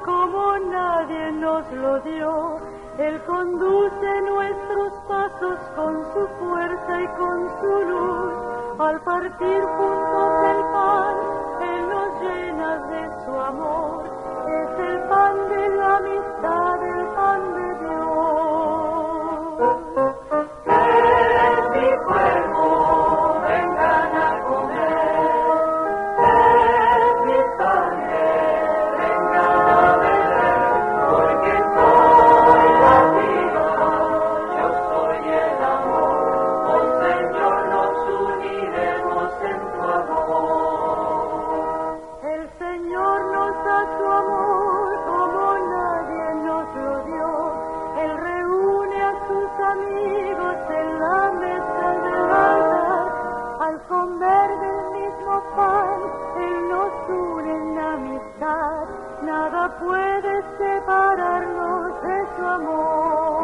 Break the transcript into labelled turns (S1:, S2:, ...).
S1: como nadie nos lo dio. Él conduce nuestros pasos con su fuerza y con su luz. Al partir juntos el pan, Él nos llena de su amor. Es el pan de la amistad, el pan de Dios. Es mi cuerpo, vengan a comer. Es mi sangre, vengan a beber. Porque soy la vida, yo soy el amor. Oh Señor, nos uniremos en tu amor. El Señor nos da su amor como nadie nos lo dio. Él reúne a sus amigos en la mesa del altar. Al comer del mismo pan, Él nos une en amistad. Nada puede separarnos de su amor.